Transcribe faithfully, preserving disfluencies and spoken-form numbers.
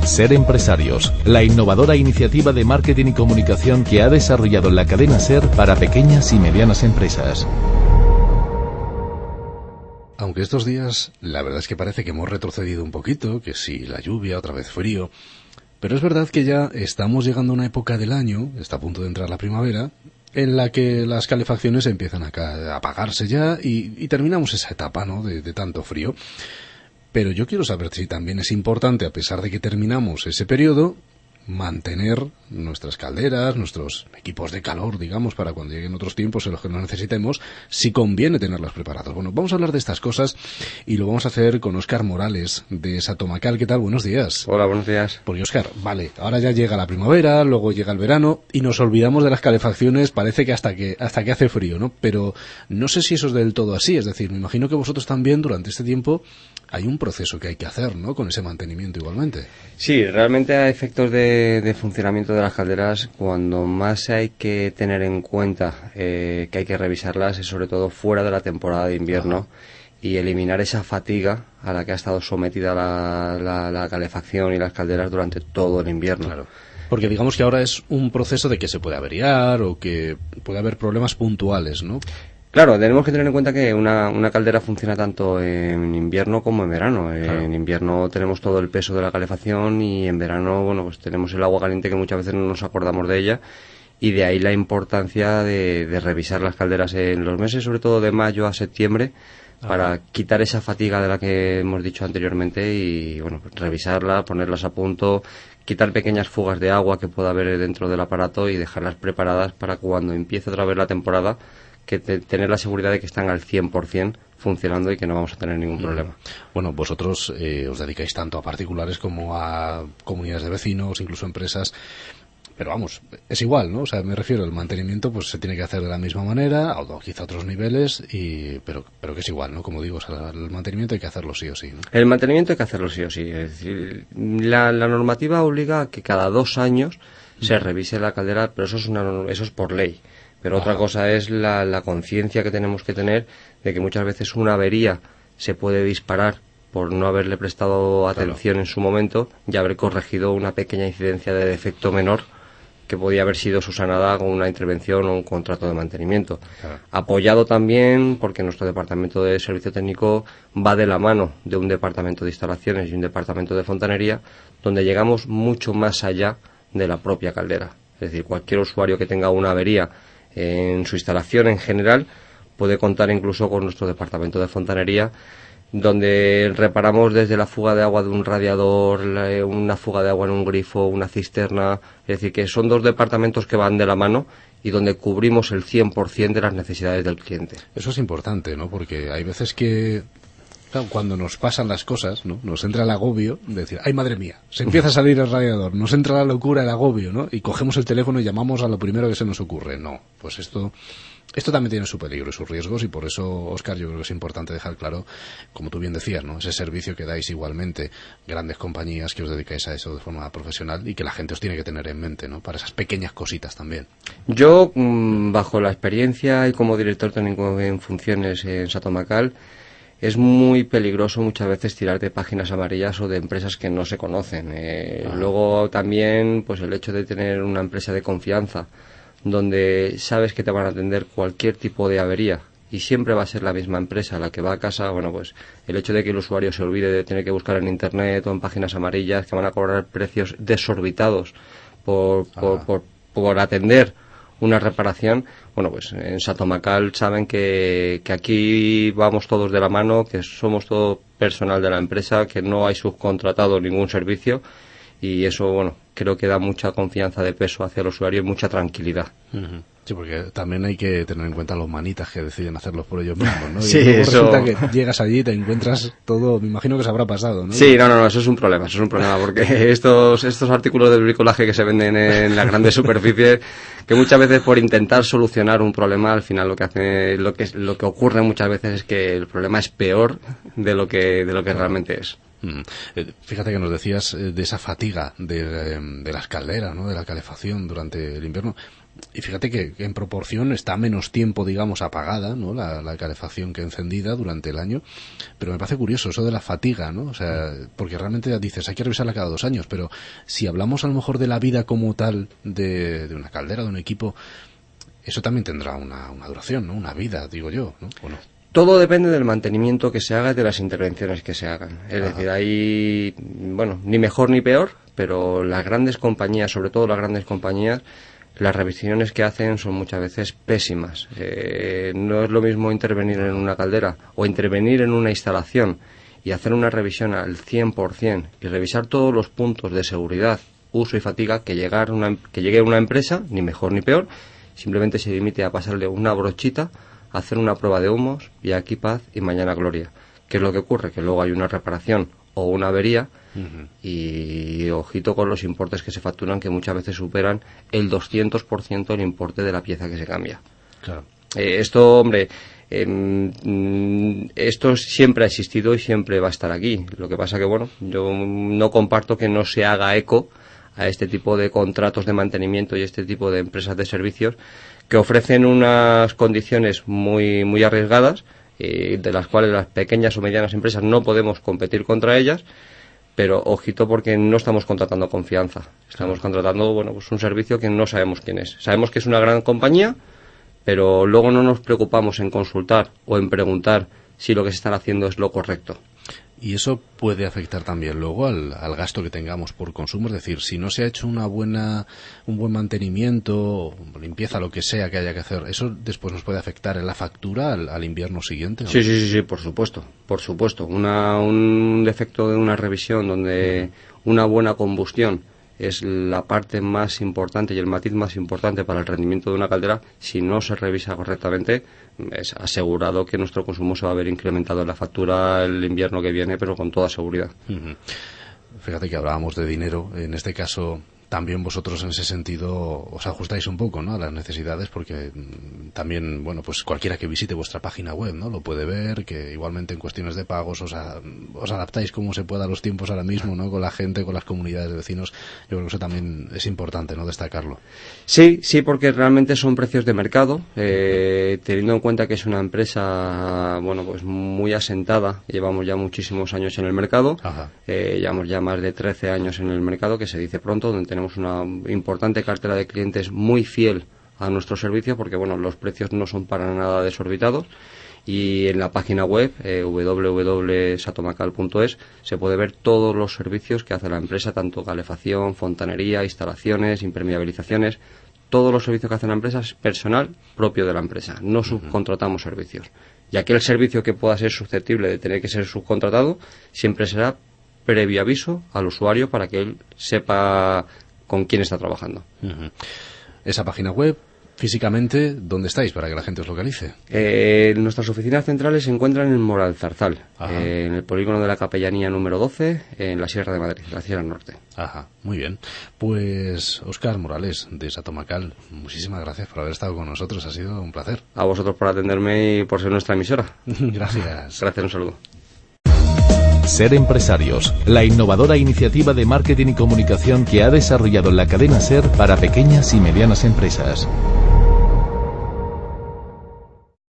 Ser Empresarios, la innovadora iniciativa de marketing y comunicación que ha desarrollado la cadena SER para pequeñas y medianas empresas. Aunque estos días la verdad es que parece que hemos retrocedido un poquito, que sí, la lluvia, otra vez frío, pero es verdad que ya estamos llegando a una época del año, está a punto de entrar la primavera, en la que las calefacciones empiezan a, a apagarse ya y, y terminamos esa etapa, ¿no?, de, de tanto frío. Pero yo quiero saber si también es importante, a pesar de que terminamos ese periodo, mantener nuestras calderas, nuestros equipos de calor, digamos, para cuando lleguen otros tiempos en los que nos necesitemos, si conviene tenerlos preparados. Bueno, vamos a hablar de estas cosas y lo vamos a hacer con Óscar Morales, de Satomacal. ¿Qué tal? Buenos días. Hola, buenos días. Porque, Óscar, vale, ahora ya llega la primavera, luego llega el verano y nos olvidamos de las calefacciones, parece que hasta que hasta que hace frío, ¿no? Pero no sé si eso es del todo así, es decir, me imagino que vosotros también durante este tiempo hay un proceso que hay que hacer, ¿no?, con ese mantenimiento igualmente. Sí, realmente a efectos de, de funcionamiento de las calderas, cuando más hay que tener en cuenta eh, que hay que revisarlas es sobre todo fuera de la temporada de invierno. Ajá. Y eliminar esa fatiga a la que ha estado sometida la, la, la calefacción y las calderas durante todo el invierno. Claro. Porque digamos que ahora es un proceso de que se puede averiar o que puede haber problemas puntuales, ¿no? Claro, tenemos que tener en cuenta que una, una caldera funciona tanto en invierno como en verano. Claro. En invierno tenemos todo el peso de la calefacción y en verano, bueno, pues tenemos el agua caliente que muchas veces no nos acordamos de ella, y de ahí la importancia de, de revisar las calderas en los meses, sobre todo de mayo a septiembre, para Ajá. quitar esa fatiga de la que hemos dicho anteriormente y, bueno, pues revisarla, ponerlas a punto, quitar pequeñas fugas de agua que pueda haber dentro del aparato y dejarlas preparadas para cuando empiece otra vez la temporada, que te, tener la seguridad de que están al cien por ciento funcionando y que no vamos a tener ningún problema. Bueno, vosotros eh, os dedicáis tanto a particulares como a comunidades de vecinos, incluso empresas, pero vamos, es igual, ¿no? O sea, me refiero, el mantenimiento pues se tiene que hacer de la misma manera, o quizá a otros niveles, y pero pero que es igual, ¿no? Como digo, o sea, el mantenimiento hay que hacerlo sí o sí, ¿no? El mantenimiento hay que hacerlo sí o sí. Es decir, la, la normativa obliga a que cada dos años mm. se revise la caldera, pero eso es, una, eso es por ley. Pero Ajá. otra cosa es la, la conciencia que tenemos que tener de que muchas veces una avería se puede disparar por no haberle prestado atención claro. en su momento y haber corregido una pequeña incidencia de defecto menor que podía haber sido subsanada con una intervención o un contrato de mantenimiento. Claro. Apoyado también porque nuestro departamento de servicio técnico va de la mano de un departamento de instalaciones y un departamento de fontanería, donde llegamos mucho más allá de la propia caldera. Es decir, cualquier usuario que tenga una avería en su instalación en general puede contar incluso con nuestro departamento de fontanería, donde reparamos desde la fuga de agua de un radiador, una fuga de agua en un grifo, una cisterna. Es decir, que son dos departamentos que van de la mano y donde cubrimos el cien por ciento de las necesidades del cliente. Eso es importante, ¿no? Porque hay veces que, claro, cuando nos pasan las cosas, ¿no?, nos entra el agobio de decir, ¡ay, madre mía! Se empieza a salir el radiador, nos entra la locura, el agobio, ¿no? Y cogemos el teléfono y llamamos a lo primero que se nos ocurre. No, pues esto esto también tiene su peligro y sus riesgos, y por eso, Óscar, yo creo que es importante dejar claro, como tú bien decías, ¿no?, ese servicio que dais igualmente, grandes compañías que os dedicáis a eso de forma profesional y que la gente os tiene que tener en mente, ¿no?, para esas pequeñas cositas también. Yo, bajo la experiencia y como director técnico en funciones en Satomacal, es muy peligroso muchas veces tirar de páginas amarillas o de empresas que no se conocen. Eh, ah. Luego también, pues el hecho de tener una empresa de confianza, donde sabes que te van a atender cualquier tipo de avería y siempre va a ser la misma empresa la que va a casa, bueno, pues el hecho de que el usuario se olvide de tener que buscar en internet o en páginas amarillas que van a cobrar precios desorbitados por, ah. por, por, por atender una reparación, bueno, pues en Satomacal saben que, que aquí vamos todos de la mano, que somos todo personal de la empresa, que no hay subcontratado ningún servicio, y eso, bueno, creo que da mucha confianza de peso hacia el usuario y mucha tranquilidad. Uh-huh. Sí, porque también hay que tener en cuenta los manitas que deciden hacerlos por ellos mismos, ¿no? Y sí, eso... resulta que llegas allí y te encuentras todo, me imagino que se habrá pasado, ¿no? Sí, no, no, no, eso es un problema, eso es un problema, porque estos estos artículos de bricolaje que se venden en las grandes superficies, que muchas veces por intentar solucionar un problema, al final lo que hace, lo que lo que ocurre muchas veces es que el problema es peor de lo que de lo que realmente es. Mm. Eh, fíjate que nos decías eh, de esa fatiga de, de, de las calderas, ¿no?, de la calefacción durante el invierno. Y fíjate que, que en proporción está menos tiempo, digamos, apagada, ¿no? La, la calefacción que encendida durante el año. Pero me parece curioso eso de la fatiga, ¿no? O sea, porque realmente dices, hay que revisarla cada dos años, pero si hablamos a lo mejor de la vida como tal de, de una caldera, de un equipo, eso también tendrá una, una duración, ¿no? Una vida, digo yo, ¿no? ¿O no? Todo depende del mantenimiento que se haga y de las intervenciones que se hagan. Es Ajá. decir, hay, bueno, ni mejor ni peor, pero las grandes compañías, sobre todo las grandes compañías, las revisiones que hacen son muchas veces pésimas. Eh, no es lo mismo intervenir en una caldera o intervenir en una instalación y hacer una revisión al cien por ciento y revisar todos los puntos de seguridad, uso y fatiga que, llegar una, que llegue a una empresa, ni mejor ni peor, simplemente se limite a pasarle una brochita, hacer una prueba de humos y aquí paz y mañana gloria. ¿Qué es lo que ocurre? Que luego hay una reparación o una avería uh-huh. y ojito con los importes que se facturan, que muchas veces superan el doscientos por ciento del importe de la pieza que se cambia. Claro. Eh, esto, hombre, eh, esto siempre ha existido y siempre va a estar aquí. Lo que pasa que, bueno, yo no comparto que no se haga eco a este tipo de contratos de mantenimiento y este tipo de empresas de servicios que ofrecen unas condiciones muy, muy arriesgadas, eh, de las cuales las pequeñas o medianas empresas no podemos competir contra ellas, pero ojito porque no estamos contratando confianza. Estamos contratando, bueno, pues un servicio que no sabemos quién es. Sabemos que es una gran compañía, pero luego no nos preocupamos en consultar o en preguntar si lo que se están haciendo es lo correcto. Y eso puede afectar también luego al, al gasto que tengamos por consumo, es decir, si no se ha hecho una buena, un buen mantenimiento, limpieza, lo que sea que haya que hacer, ¿eso después nos puede afectar en la factura al, al invierno siguiente, ¿no? Sí, sí, sí, sí, por supuesto, por supuesto. Una, un defecto de una revisión donde uh-huh. una buena combustión es la parte más importante y el matiz más importante para el rendimiento de una caldera, si no se revisa correctamente, es asegurado que nuestro consumo se va a ver incrementado en la factura el invierno que viene, pero con toda seguridad. Uh-huh. Fíjate que hablábamos de dinero, en este caso también vosotros en ese sentido os ajustáis un poco, ¿no?, a las necesidades, porque también, bueno, pues cualquiera que visite vuestra página web, ¿no?, lo puede ver, que igualmente en cuestiones de pagos os, a, os adaptáis como se pueda a los tiempos ahora mismo, ¿no?, con la gente, con las comunidades de vecinos. Yo creo que eso también es importante, ¿no?, destacarlo. Sí, sí, porque realmente son precios de mercado, eh, teniendo en cuenta que es una empresa, bueno, pues muy asentada, llevamos ya muchísimos años en el mercado, eh, llevamos ya más de trece años en el mercado, que se dice pronto, donde tenemos una importante cartera de clientes muy fiel a nuestro servicio, porque bueno, los precios no son para nada desorbitados, y en la página web eh, doble u doble u doble punto satomacal punto es se puede ver todos los servicios que hace la empresa, tanto calefacción, fontanería, instalaciones, impermeabilizaciones. Todos los servicios que hace la empresa es personal propio de la empresa, no subcontratamos servicios, y aquel servicio que pueda ser susceptible de tener que ser subcontratado siempre será previo aviso al usuario para que él sepa con quién está trabajando. Uh-huh. Esa página web, físicamente, ¿dónde estáis para que la gente os localice? Eh, nuestras oficinas centrales se encuentran en Moralzarzal, eh, en el polígono de la Capellanía número doce, en la Sierra de Madrid, la Sierra Norte. Ajá, muy bien. Pues Óscar Morales, de Satomacal, muchísimas gracias por haber estado con nosotros, ha sido un placer. A vosotros por atenderme y por ser nuestra emisora. Gracias. Gracias, un saludo. Ser Empresarios, la innovadora iniciativa de marketing y comunicación que ha desarrollado la cadena SER para pequeñas y medianas empresas.